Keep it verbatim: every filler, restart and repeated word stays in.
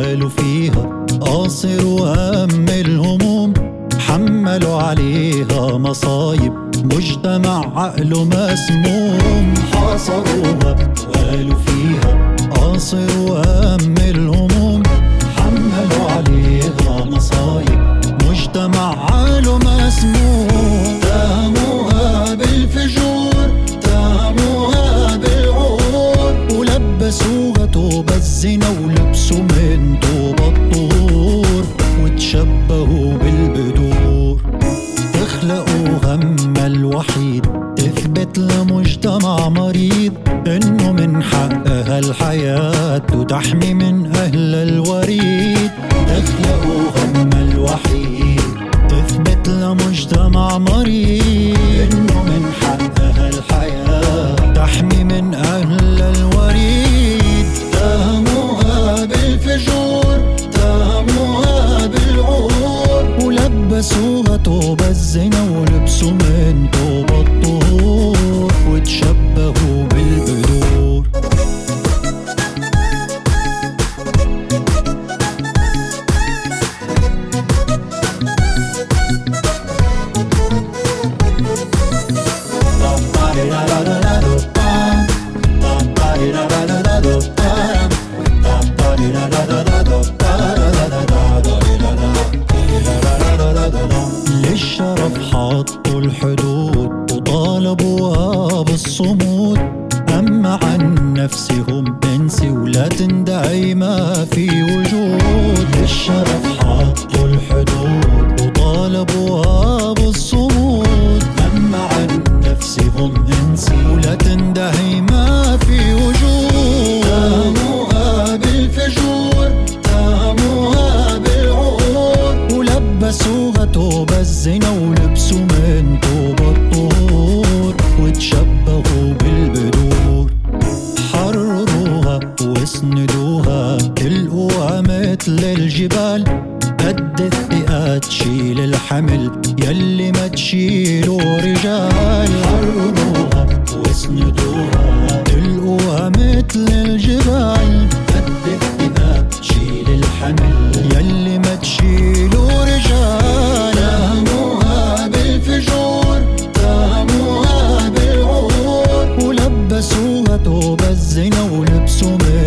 قالوا فيها قاصر وهم الهموم، حملوا عليها مصايب مجتمع عقله مسموم. حاصروها وقالوا فيها قاصر وهم الهموم، حملوا عليها مصايب مجتمع عقله مسموم. تهموها بالفجور، تهموها بالعور، ولبسوها توب الزنا ولبسوا من توب الطهور، وتشبهوا بالبدور. تخلقوا هم الوحيد تثبت لمجتمع مريض انه من حقها الحياة وتحمي من اهل الوريد. تخلقوا هم الوحيد تثبت لمجتمع مريض انه من حقها الحياة تحمي من اهل الوريد. تهموها بالفجور، تهموها بالعور، ولبسوها توب الزنا ولبسوا من توب الطهور، وتشبهوا بالبدور. للشرف حطوا الحدود وطالبوها بالصمود، أما عن نفسهم انسي ولا تندعي ما في وجود. للشرف حطوا الحدود وطالبوها بالصمود، أما عن نفسهم انسي ولا تندعي ما في وجود. تهموها بالفجور، تهموها بالعور، ولبسوها توب الزنا ولبسوا من توب الطهور، وتشبهوا بالبدور. حرروها واسندوها تلقوها مثل الجبال، قد الثقة تشيل الحمل يلي ما تشيلوا رجال. حرروها واسندوها تلقوها مثل الجبال، قد الثقة تشيل الحمل يلي ما تشيلوا رجال. تهموها بالفجور، تهموها بالعور، ولبسوها توب الزنا ولبسوا